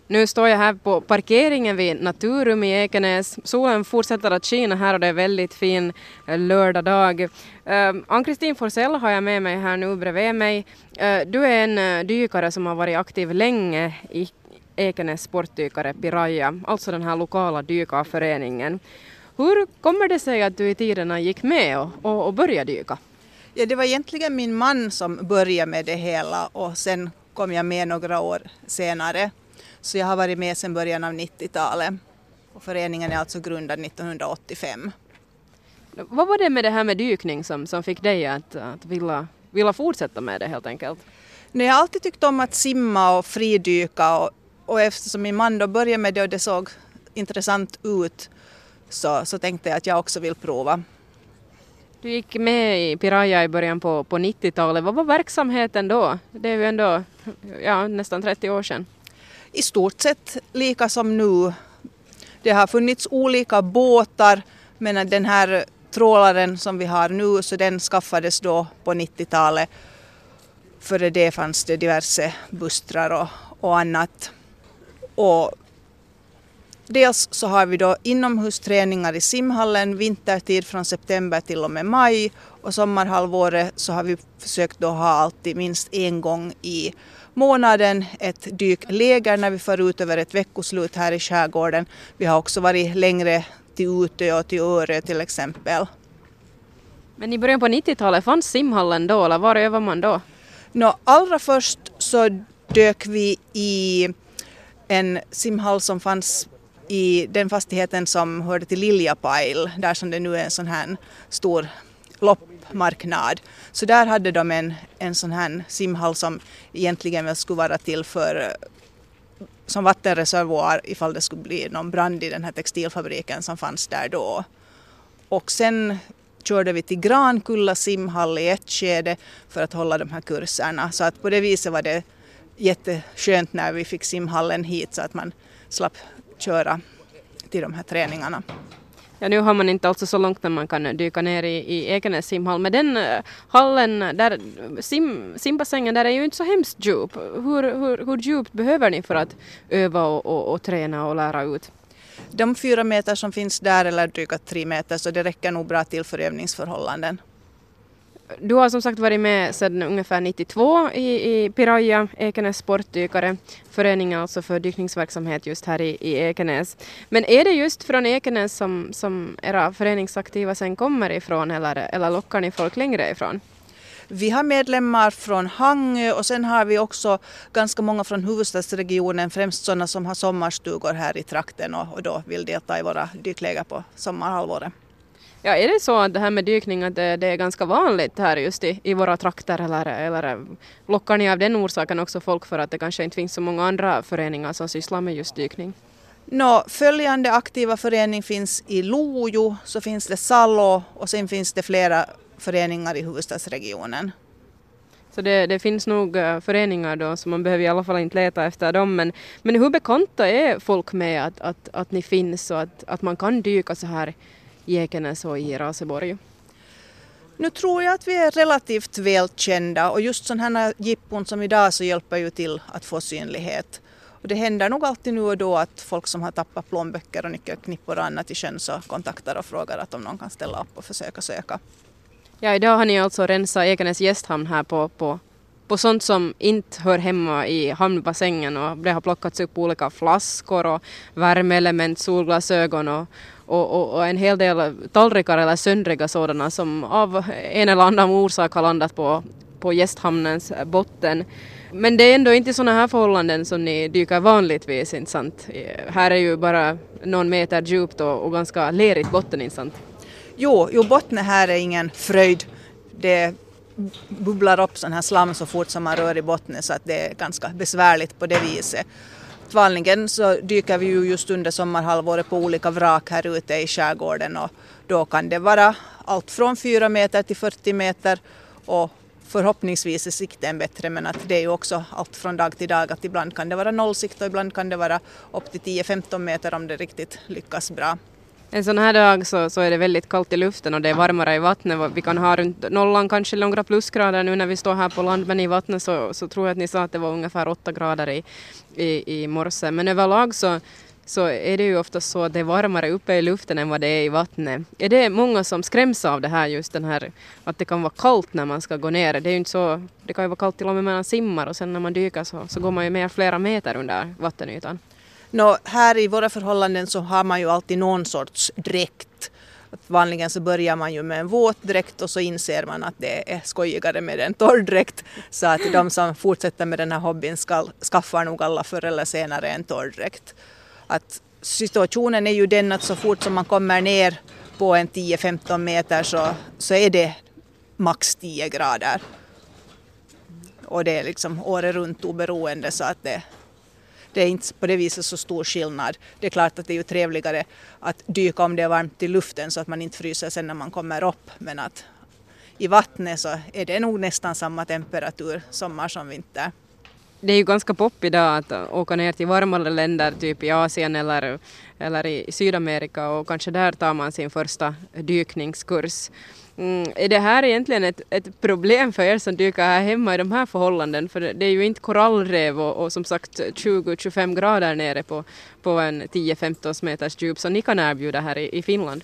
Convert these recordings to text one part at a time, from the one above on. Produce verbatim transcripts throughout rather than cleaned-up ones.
Nu står jag här på parkeringen vid Naturum i Ekenäs. Solen fortsätter att skina här och det är väldigt fin lördagdag. Uh, Ann-Kristin Forsell har jag med mig här nu bredvid mig. Uh, du är en uh, dykare som har varit aktiv länge i Ekenäs sportdykare Piraya, alltså den här lokala dykarföreningen. Hur kommer det sig att du i tiderna gick med och, och, och började dyka? Ja, det var egentligen min man som började med det hela och sen kom jag med några år senare. Så jag har varit med sedan början av nittiotalet och föreningen är alltså grundad nittonhundraåttiofem. Vad var det med det här med dykning som, som fick dig att, att vilja, vilja fortsätta med det helt enkelt? Jag har alltid tyckt om att simma och fridyka och, och eftersom min man då började med det och det såg intressant ut så, så tänkte jag att jag också vill prova. Du gick med i Piraya i början på, på nittiotalet. Vad var verksamheten då? Det är ju ändå ja, nästan trettio år sedan. I stort sett lika som nu. Det har funnits olika båtar men den här trålaren som vi har nu så den skaffades då på nittiotalet. Före det fanns det diverse bustrar och, och annat. Och dels så har vi då inomhusträningar i simhallen vintertid från september till och med maj och sommarhalvåret så har vi försökt då ha alltid minst en gång i månaden ett dykläger när vi får ut över ett veckoslut här i skärgården. Vi har också varit längre till Utö och till Örö till exempel. Men i början på nittiotalet fanns simhallen då eller var övar man då? Nå, allra först så dök vi i en simhall som fanns i den fastigheten som hörde till Liljapail, där som det nu är en sån här stor loppmarknad. Så där hade de en, en sån här simhall som egentligen väl skulle vara till för som vattenreservoar ifall det skulle bli någon brand i den här textilfabriken som fanns där då. Och sen körde vi till Grankulla simhall i ett skede för att hålla de här kurserna. Så att på det viset var det jätteskönt när vi fick simhallen hit så att man slapp köra till de här träningarna. Ja, nu har man inte alltså så långt när man kan dyka ner i, i Ekenäs simhall. Men den uh, hallen, där, sim, simbassängen där är ju inte så hemskt djup. Hur, hur, hur djupt behöver ni för att öva och, och, och träna och lära ut? De fyra meter som finns där eller drygt tre meter så det räcker nog bra till för övningsförhållanden. Du har som sagt varit med sedan ungefär nittiotvå i, i Piraya, Ekenäs sportdykare, föreningen alltså för dykningsverksamhet just här i, i Ekenäs. Men är det just från Ekenäs som, som era föreningsaktiva sen kommer ifrån eller, eller lockar ni folk längre ifrån? Vi har medlemmar från Hangö och sen har vi också ganska många från huvudstadsregionen, främst sådana som har sommarstugor här i trakten och, och då vill delta i våra dykläger på sommarhalvåret. Ja, är det så att det här med dykning att det, det är ganska vanligt här just i, i våra trakter eller, eller lockar ni av den orsaken också folk för att det kanske inte finns så många andra föreningar som sysslar med just dykning? Nå, följande aktiva förening finns i Lojo, så finns det Salo och sen finns det flera föreningar i huvudstadsregionen. Så det, det finns nog föreningar då så man behöver i alla fall inte leta efter dem. Men, men hur bekanta är folk med att, att, att ni finns och att, att man kan dyka så här i Ekenäs och i Raseborg? Nu tror jag att vi är relativt välkända och just sådana här jippon som idag så hjälper ju till att få synlighet. Och det händer nog alltid nu och då att folk som har tappat plånböcker och nyckelknippor och annat i sjön så kontaktar och frågar att om någon kan ställa upp och försöka söka. Ja, idag har ni alltså rensat Ekenäs gästhamn här på, på, på sånt som inte hör hemma i hamnbassängen och det har plockats upp olika flaskor och värmeelement, solglasögon och Och, och, och en hel del tallrikar eller söndriga sådana som av en eller annan orsak har landat på, på gästhamnens botten. Men det är ändå inte sådana här förhållanden som ni dyker vanligtvis, inte sant? Här är ju bara någon meter djupt och, och ganska lerigt botten, inte sant? Jo, jo, botten här är ingen fröjd. Det bubblar upp sån här slam så fort som man rör i botten så att det är ganska besvärligt på det viset. Vanligen så dyker vi ju just under sommarhalvåret på olika vrak här ute i skärgården och då kan det vara allt från fyra meter till fyrtio meter och förhoppningsvis är sikten bättre men att det är ju också allt från dag till dag att ibland kan det vara nollsikt och ibland kan det vara upp till tio femton meter om det riktigt lyckas bra. En sån här dag så, så är det väldigt kallt i luften och det är varmare i vattnet. Vi kan ha runt nollan, kanske några plusgrader nu när vi står här på land, men i vattnet så, så tror jag att ni sa att det var ungefär åtta grader i, i, i morse. Men överlag så, så är det ju ofta så att det är varmare uppe i luften än vad det är i vattnet. Är det många som skräms av det här, just den här att det kan vara kallt när man ska gå ner? Det är ju inte så, det kan ju vara kallt till och med när man simmar och sen när man dyker så, så går man ju med flera meter under vattenytan. Nå, här i våra förhållanden så har man ju alltid någon sorts dräkt. Vanligen så börjar man ju med en våt dräkt och så inser man att det är skojigare med en torr dräkt. Så att de som fortsätter med den här hobbyn ska, skaffar nog alla förr eller senare en torr dräkt. Att situationen är ju den att så fort som man kommer ner på en tio femton meter så, så är det max tio grader. Och det är liksom året runt oberoende, så att det Det är inte på det viset så stor skillnad. Det är klart att det är ju trevligare att dyka om det är varmt i luften så att man inte fryser sen när man kommer upp. Men att i vattnet så är det nog nästan samma temperatur sommar som vinter. Det är ju ganska pop idag att åka ner till varmare länder, typ i Asien eller, eller i Sydamerika, och kanske där tar man sin första dykningskurs. Mm, är det här egentligen ett, ett problem för er som dyker här hemma i de här förhållanden? För det är ju inte korallrev och, och som sagt tjugo till tjugofem grader nere på, på en tio femton meters djup som ni kan erbjuda här i, i Finland.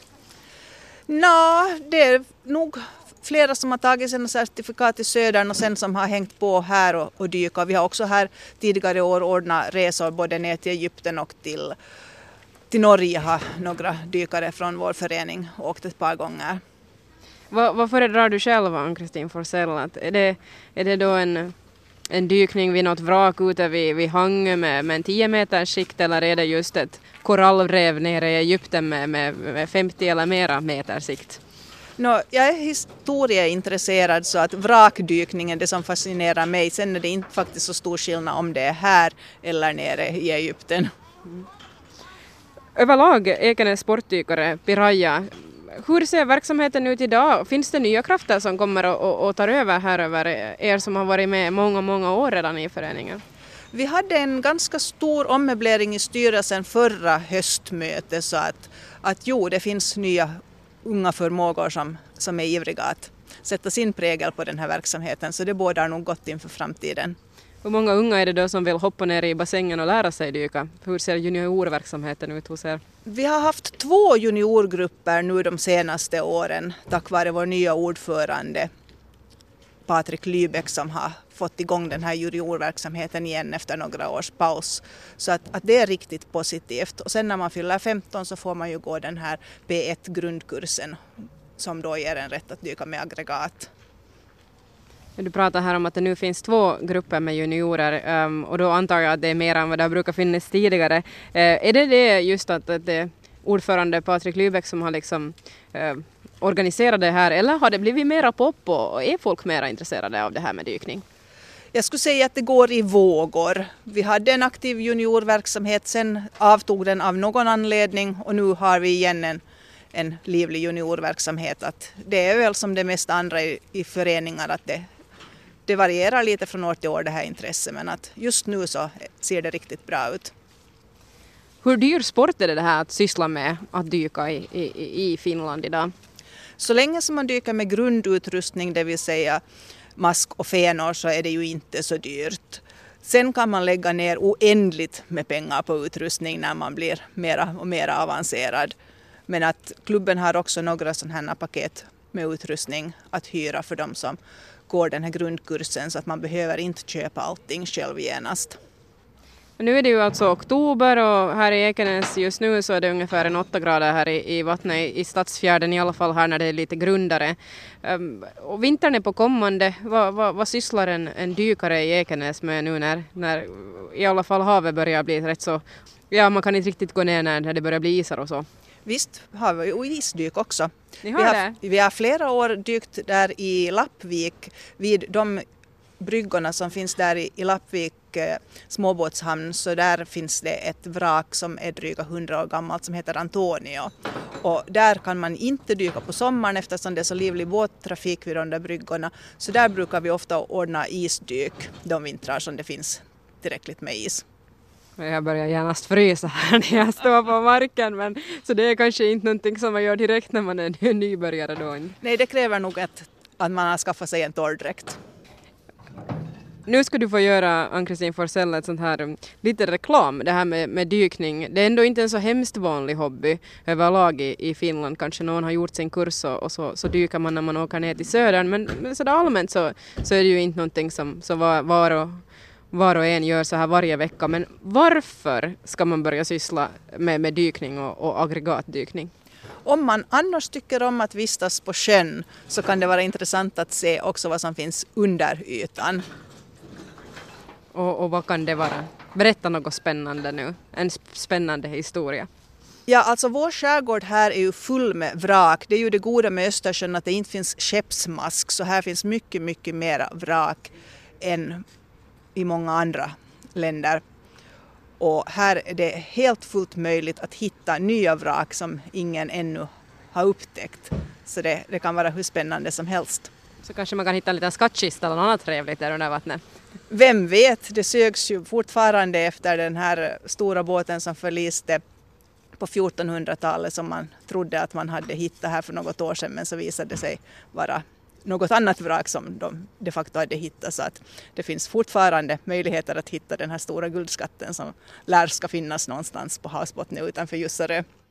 Nå, det är nog flera som har tagit sina certifikat i södern och sen som har hängt på här och, och dyka. Vi har också här tidigare år ordnat resor både ner till Egypten och till, till Norge. Har några dykare från vår förening åkt ett par gånger. Vad, vad föredrar du själv, Ann-Kristin Forsell? Att är, det, är det då en, en dykning vid något vrak ute vid, vid Hangö med, med en tio meters skikt, eller är det just ett korallrev nere i Egypten med, med, med femtio eller mera meters sikt? No, jag är historieintresserad, så att vrakdykningen är det som fascinerar mig. Sen är det inte faktiskt så stor skillnad om det är här eller nere i Egypten. Mm. Överlag Ekenäs sportdykare, Piraya. Hur ser verksamheten ut idag? Finns det nya krafter som kommer och, och, och tar över här över er som har varit med många, många år redan i föreningen? Vi hade en ganska stor ommöblering i styrelsen förra höstmötet, så att, att jo, det finns nya unga förmågor som, som är ivriga att sätta sin prägel på den här verksamheten, så det bådar nog gott inför framtiden. Hur många unga är det då som vill hoppa ner i bassängen och lära sig dyka? Hur ser juniorverksamheten ut hos er? Vi har haft två juniorgrupper nu de senaste åren tack vare vår nya ordförande Patrik Lybeck, som har fått igång den här juniorverksamheten igen efter några års paus. Så att, att det är riktigt positivt. Och sen när man fyller femton så får man ju gå den här P ett-grundkursen som då ger en rätt att dyka med aggregat. Du pratar här om att det nu finns två grupper med juniorer um, och då antar jag att det är mer än vad det brukar finnas tidigare. Uh, är det det just att, att det är ordförande Patrik Lybeck som har liksom uh, organiserat det här, eller har det blivit mera pop och är folk mera intresserade av det här med dykning? Jag skulle säga att det går i vågor. Vi hade en aktiv juniorverksamhet, sen avtog den av någon anledning och nu har vi igen en en livlig juniorverksamhet. Att det är väl som det mest andra i, i föreningar, att det, det varierar lite från år till år det här intresset, men att just nu så ser det riktigt bra ut. Hur dyr sport är det här att syssla med att dyka i, i, i Finland idag? Så länge som man dyker med grundutrustning, det vill säga mask och fenor, så är det ju inte så dyrt. Sen kan man lägga ner oändligt med pengar på utrustning när man blir mera och mera avancerad. Men att klubben har också några sådana här paket med utrustning att hyra för dem som går den här grundkursen, så att man behöver inte köpa allting själv genast. Nu är det ju alltså oktober och här i Ekenäs just nu så är det ungefär en åtta grader här i, i vattnet i, i Stadsfjärden, i alla fall här när det är lite grundare. Um, och vintern är på kommande. Vad, vad, vad sysslar en, en dykare i Ekenäs med nu när, när i alla fall havet börjar bli rätt så... Ja, man kan inte riktigt gå ner när det börjar bli isar och så. Visst har vi ju isdyk också. Ni har vi, har, det? vi har flera år dykt där i Lappvik vid de bryggorna som finns där i, i Lappvik eh, småbåtshamn, så där finns det ett vrak som är dryga hundra år gammalt som heter Antonio. Och där kan man inte dyka på sommaren eftersom det är så livlig båttrafik vid de där bryggorna. Så där brukar vi ofta ordna isdyk de vintrar som det finns tillräckligt med is. Jag börjar genast frysa här när jag står på marken, men så det är kanske inte någonting som man gör direkt när man är en nybörjare då. Nej, det kräver nog att, att man har skaffat sig en torrdräkt. Nu ska du få göra, Ann-Kristin Forsell, ett sånt här lite reklam, det här med, med dykning. Det är ändå inte en så hemskt vanlig hobby överlag i, i Finland. Kanske någon har gjort sin kurs och, och så, så dyker man när man åker ner till södern. Men, men så där allmänt så, så är det ju inte någonting som, som var, var, och, var och en gör så här varje vecka. Men varför ska man börja syssla med, med dykning och, och aggregatdykning? Om man annars tycker om att vistas på sjön så kan det vara intressant att se också vad som finns under ytan. Och, och vad kan det vara? Berätta något spännande nu. En spännande historia. Ja, alltså vår skärgård här är ju full med vrak. Det är ju det goda med Östersjön att det inte finns skeppsmask. Så här finns mycket, mycket mera vrak än i många andra länder. Och här är det helt fullt möjligt att hitta nya vrak som ingen ännu har upptäckt. Så det, det kan vara hur spännande som helst. Så kanske man kan hitta en liten skattkista eller något annat trevligt där under vattnet. Vem vet, det sögs ju fortfarande efter den här stora båten som förliste på fjortonhundratalet som man trodde att man hade hittat här för något år sedan, men så visade det sig vara något annat vrak som de de facto hade hittat. Så att det finns fortfarande möjligheter att hitta den här stora guldskatten som lär ska finnas någonstans på havsbotten utanför Jussarö.